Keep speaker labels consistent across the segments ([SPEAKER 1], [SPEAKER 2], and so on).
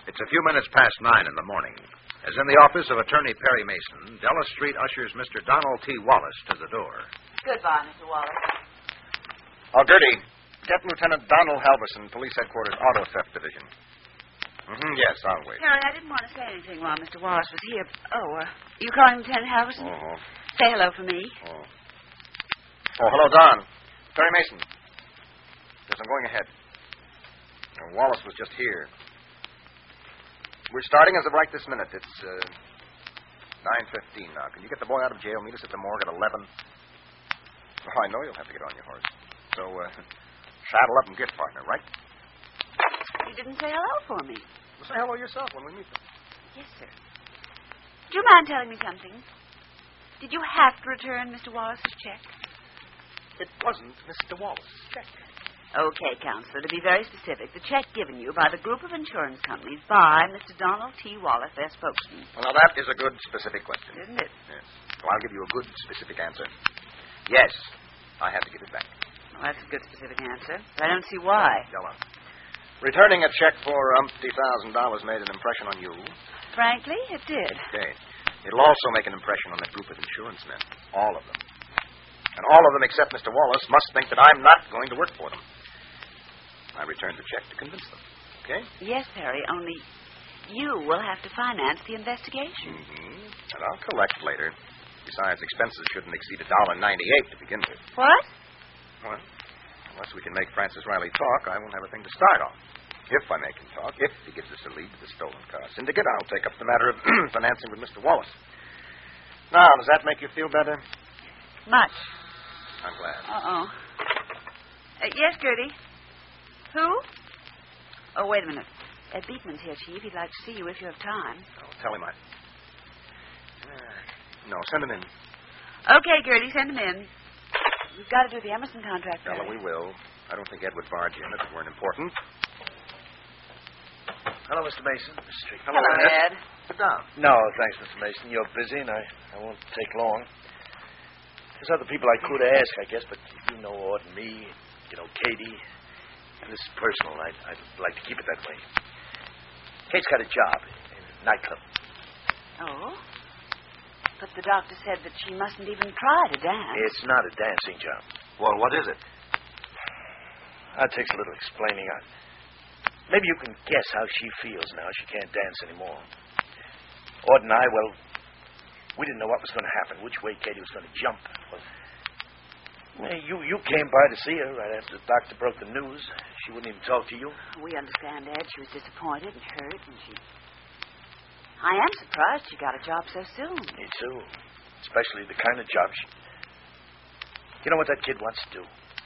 [SPEAKER 1] It's a few minutes past 9 in the morning. As in the office of Attorney Perry Mason, Della Street ushers Mr. Donald T. Wallace to the door.
[SPEAKER 2] Goodbye, Mr. Wallace.
[SPEAKER 1] Oh, Gertie, get Lieutenant Donald Halverson, Police Headquarters, Auto Theft Division. Yes, I'll wait.
[SPEAKER 2] Harry, I didn't want to say anything while Mr. Wallace was here. You calling Lieutenant Halverson?
[SPEAKER 1] Oh.
[SPEAKER 2] Say hello for me.
[SPEAKER 1] Oh, hello, Don. Perry Mason. Yes, I'm going ahead. Wallace was just here. We're starting as of right this minute. It's 9:15 now. Can you get the boy out of jail? Meet us at the morgue at 11. Oh, I know you'll have to get on your horse. So, saddle up and get partner, right?
[SPEAKER 2] You didn't say hello for me.
[SPEAKER 1] Well, say hello yourself when we meet them.
[SPEAKER 2] Yes, sir. Do you mind telling me something? Did you have to return Mr. Wallace's check?
[SPEAKER 1] It wasn't Mr. Wallace's check.
[SPEAKER 2] Okay, Counselor, to be very specific, the check given you by the group of insurance companies by Mr. Donald T. Wallace, their spokesman.
[SPEAKER 1] Well, now, that is a good, specific question.
[SPEAKER 2] Isn't it?
[SPEAKER 1] Yes. Well, I'll give you a good, specific answer. Yes, I had to give it back.
[SPEAKER 2] Well, that's a good, specific answer. But I don't see why.
[SPEAKER 1] Della, returning a check for $50,000 made an impression on you.
[SPEAKER 2] Frankly, it did.
[SPEAKER 1] Okay. It'll also make an impression on that group of insurance men. All of them. And all of them except Mr. Wallace must think that I'm not going to work for them. I returned the check to convince them. Okay?
[SPEAKER 2] Yes, Harry, only you will have to finance the investigation.
[SPEAKER 1] And I'll collect later. Besides, expenses shouldn't exceed $1.98 to begin with.
[SPEAKER 2] What?
[SPEAKER 1] Well, unless we can make Francis Riley talk, I won't have a thing to start on. If I make him talk, if he gives us a lead to the stolen car syndicate, I'll take up the matter of financing with Mr. Wallace. Now, does that make you feel better?
[SPEAKER 2] Much.
[SPEAKER 1] I'm glad.
[SPEAKER 2] Yes, Gertie? Who? Oh, wait a minute. Beekman's here, Chief. He'd like to see you if you have time.
[SPEAKER 1] Oh, tell him No, send him in.
[SPEAKER 2] Okay, Gertie, send him in. We've got to do the Emerson contract.
[SPEAKER 1] Della, we will. I don't think Ed would barge in if it weren't important.
[SPEAKER 3] Hello, Mr. Mason. Mr. Street.
[SPEAKER 2] Hello, Ed.
[SPEAKER 1] Sit down.
[SPEAKER 3] No, thanks, Mr. Mason. You're busy, and I won't take long. There's other people I could ask, I guess, but you know Ord and me, you know Katie, and this is personal. I'd like to keep it that way. Kate's got a job in a nightclub.
[SPEAKER 2] Oh? But the doctor said that she mustn't even try to dance.
[SPEAKER 3] It's not a dancing job.
[SPEAKER 1] Well, what is it?
[SPEAKER 3] That takes a little explaining. Maybe you can guess how she feels now she can't dance anymore. Ord and I, well, we didn't know what was going to happen, which way Katie was going to jump. Well, you came by to see her right after the doctor broke the news. She wouldn't even talk to you.
[SPEAKER 2] We understand, Ed. She was disappointed and hurt, and I am surprised she got a job so soon.
[SPEAKER 3] Me too. Especially the kind of job she... You know what that kid wants to do?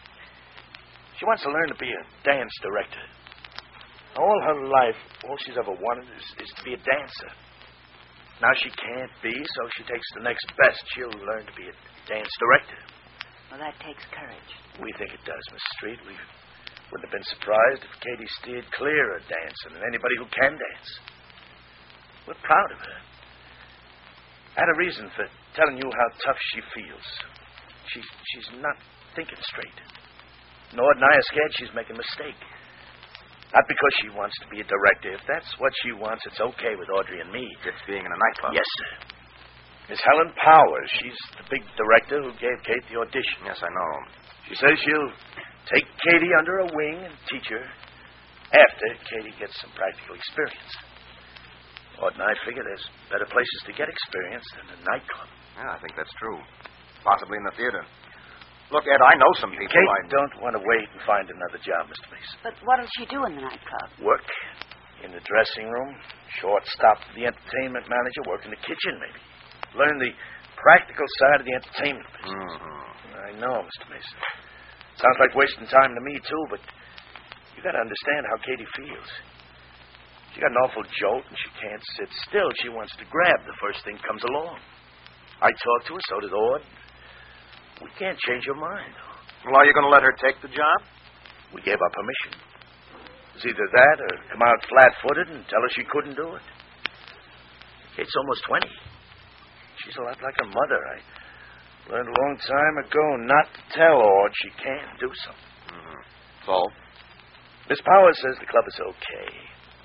[SPEAKER 3] She wants to learn to be a dance director. All her life, all she's ever wanted is to be a dancer. Now she can't be, so she takes the next best. She'll learn to be a dance director.
[SPEAKER 2] Well, that takes courage.
[SPEAKER 3] We think it does, Miss Street. We wouldn't have been surprised if Katie steered clear of dancing and anybody who can dance. We're proud of her. I had a reason for telling you how tough she feels. She's not thinking straight. Nord and I are scared she's making a mistake. Not because she wants to be a director. If that's what she wants, it's okay with Audrey and me.
[SPEAKER 1] It's being in a nightclub.
[SPEAKER 3] Yes, sir. Miss Helen Powers. She's the big director who gave Kate the audition.
[SPEAKER 1] Yes, I know.
[SPEAKER 3] She says she'll take Katie under her wing and teach her after Katie gets some practical experience. Ord and I figure there's better places to get experience than a nightclub.
[SPEAKER 1] Yeah, I think that's true. Possibly in the theater. Look, Ed, I know some people.
[SPEAKER 3] Kate don't want to wait and find another job, Mr. Mason.
[SPEAKER 2] But what'll she do in the nightclub?
[SPEAKER 3] Work in the dressing room, shortstop for the entertainment manager, work in the kitchen, maybe. Learn the practical side of the entertainment business. I know, Mr. Mason. Sounds like wasting time to me, too, but you got to understand how Katie feels. She got an awful jolt, and she can't sit still. She wants to grab the first thing comes along. I talked to her, so did Ord. We can't change her mind.
[SPEAKER 1] Well, are you going to let her take the job?
[SPEAKER 3] We gave her permission. It's either that or come out flat-footed and tell her she couldn't do it. Kate's almost 20. She's a lot like her mother. I learned a long time ago not to tell Ord she can't do something.
[SPEAKER 1] So?
[SPEAKER 3] Miss Powers says the club is okay.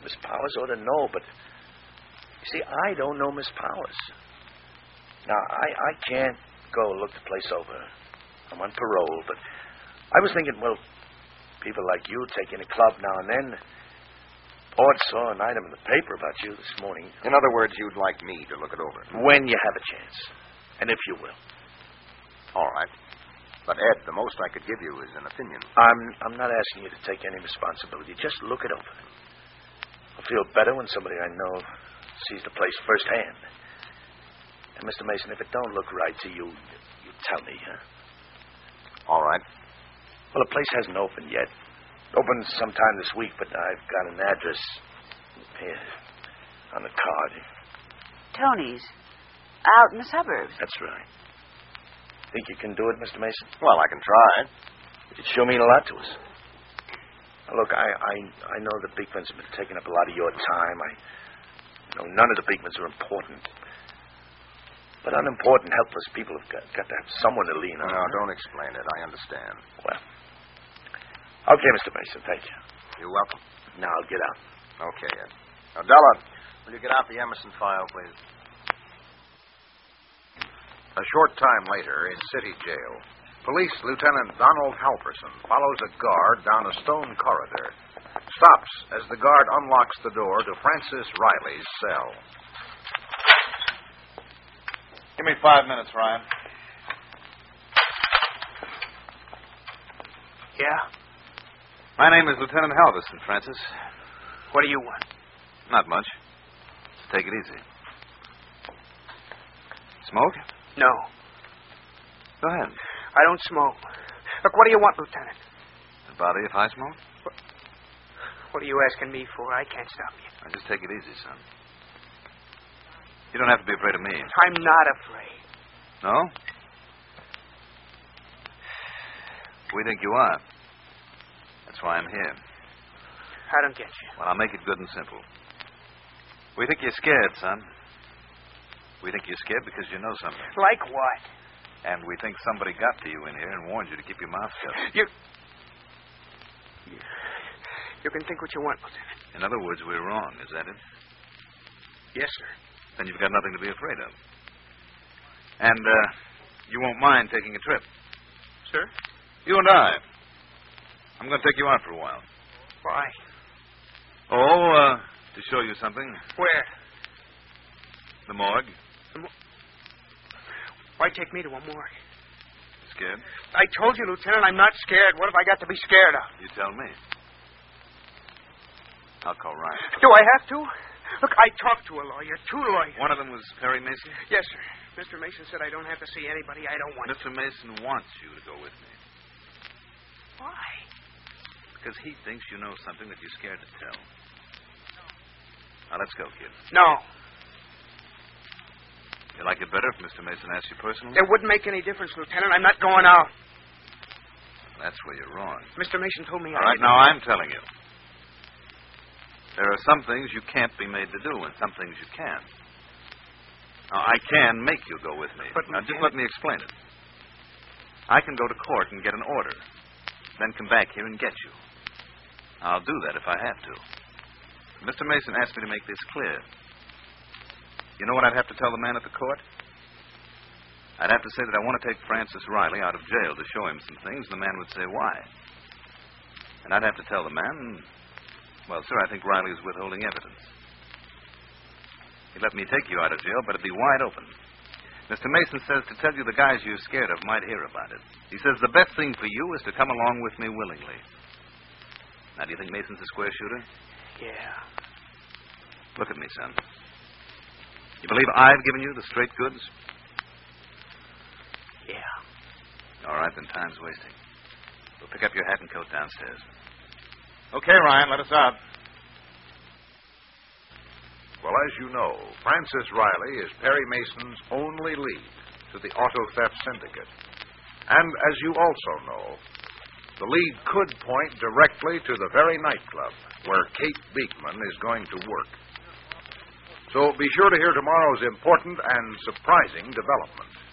[SPEAKER 3] Miss Powers ought to know, but... You see, I don't know Miss Powers. Now, I can't go look the place over. I'm on parole, but I was thinking, well, people like you take in a club now and then. Ord saw an item in the paper about you this morning.
[SPEAKER 1] In other words, you'd like me to look it over.
[SPEAKER 3] When you have a chance. And if you will.
[SPEAKER 1] All right. But, Ed, the most I could give you is an opinion.
[SPEAKER 3] I'm not asking you to take any responsibility. Just look it over. I'll feel better when somebody I know sees the place firsthand. And, Mr. Mason, if it don't look right to you, you tell me, huh?
[SPEAKER 1] All right.
[SPEAKER 3] Well, the place hasn't opened yet. Opens sometime this week, but I've got an address here on the card.
[SPEAKER 2] Tony's. Out in the suburbs.
[SPEAKER 3] That's right. Think you can do it, Mr. Mason?
[SPEAKER 1] Well, I can try.
[SPEAKER 3] It'd sure mean a lot to us. Now, look, I know the Beekmans have been taking up a lot of your time. I know none of the Beekmans are important. But unimportant, helpless people have got to have someone to lean on.
[SPEAKER 1] No, don't explain it. I understand.
[SPEAKER 3] Well, okay, Mr. Mason, thank you.
[SPEAKER 1] You're welcome.
[SPEAKER 3] Now I'll get out.
[SPEAKER 1] Okay, Ed. Now, Della, will you get out the Emerson file, please?
[SPEAKER 4] A short time later, in City Jail, Police Lieutenant Donald Halverson follows a guard down a stone corridor, stops as the guard unlocks the door to Francis Riley's cell.
[SPEAKER 5] Give me 5 minutes, Ryan.
[SPEAKER 6] Yeah?
[SPEAKER 5] My name is Lieutenant Halverson, Francis.
[SPEAKER 6] What do you want?
[SPEAKER 5] Not much. Just take it easy. Smoke?
[SPEAKER 6] No.
[SPEAKER 5] Go ahead.
[SPEAKER 6] I don't smoke. Look, what do you want, Lieutenant?
[SPEAKER 5] Does it bother you if I smoke?
[SPEAKER 6] What are you asking me for? I can't stop you.
[SPEAKER 5] Now, just take it easy, son. You don't have to be afraid of me.
[SPEAKER 6] I'm not afraid.
[SPEAKER 5] No? We think you are. That's why I'm here.
[SPEAKER 6] I don't get you.
[SPEAKER 5] Well, I'll make it good and simple. We think you're scared, son. We think you're scared because you know something.
[SPEAKER 6] Like what?
[SPEAKER 5] And we think somebody got to you in here and warned you to keep your mouth shut.
[SPEAKER 6] You can think what you want, Lieutenant.
[SPEAKER 5] In other words, we're wrong. Is that it?
[SPEAKER 6] Yes, sir.
[SPEAKER 5] Then you've got nothing to be afraid of. And, you won't mind taking a trip.
[SPEAKER 6] Sir?
[SPEAKER 5] You and I. I'm going to take you out for a while.
[SPEAKER 6] Why?
[SPEAKER 5] Oh, to show you something.
[SPEAKER 6] Where?
[SPEAKER 5] The morgue.
[SPEAKER 6] Why take me to a morgue?
[SPEAKER 5] Scared?
[SPEAKER 6] I told you, Lieutenant, I'm not scared. What have I got to be scared of?
[SPEAKER 5] You tell me. I'll call Ryan.
[SPEAKER 6] Do I have to? Look, I talked to a lawyer, 2 lawyers.
[SPEAKER 5] One of them was Perry Mason?
[SPEAKER 6] Yes, sir. Mr. Mason said I don't have to see anybody I don't want.
[SPEAKER 5] Mr. Mason wants you to go with me.
[SPEAKER 6] Why?
[SPEAKER 5] Because he thinks you know something that you're scared to tell. Now, let's go, kid.
[SPEAKER 6] No.
[SPEAKER 5] You like it better if Mr. Mason asks you personally?
[SPEAKER 6] It wouldn't make any difference, Lieutenant. I'm not going out.
[SPEAKER 5] That's where you're wrong.
[SPEAKER 6] Mr. Mason told me
[SPEAKER 5] All right, now I'm telling you. There are some things you can't be made to do, and some things you can. Now, I can make you go with me.
[SPEAKER 6] But
[SPEAKER 5] now, just let me explain it. I can go to court and get an order, then come back here and get you. I'll do that if I have to. Mr. Mason asked me to make this clear. You know what I'd have to tell the man at the court? I'd have to say that I want to take Francis Riley out of jail to show him some things. The man would say, why? And I'd have to tell the man, well, sir, I think Riley is withholding evidence. He'd let me take you out of jail, but it'd be wide open. Mr. Mason says to tell you the guys you're scared of might hear about it. He says the best thing for you is to come along with me willingly. Now, do you think Mason's a square shooter?
[SPEAKER 6] Yeah.
[SPEAKER 5] Look at me, son. You believe I've given you the straight goods?
[SPEAKER 6] Yeah.
[SPEAKER 5] All right, then time's wasting. We'll pick up your hat and coat downstairs.
[SPEAKER 4] Okay, Ryan, let us out. Well, as you know, Francis Riley is Perry Mason's only lead to the auto theft syndicate. And as you also know, the lead could point directly to the very nightclub where Kate Beekman is going to work. So be sure to hear tomorrow's important and surprising development.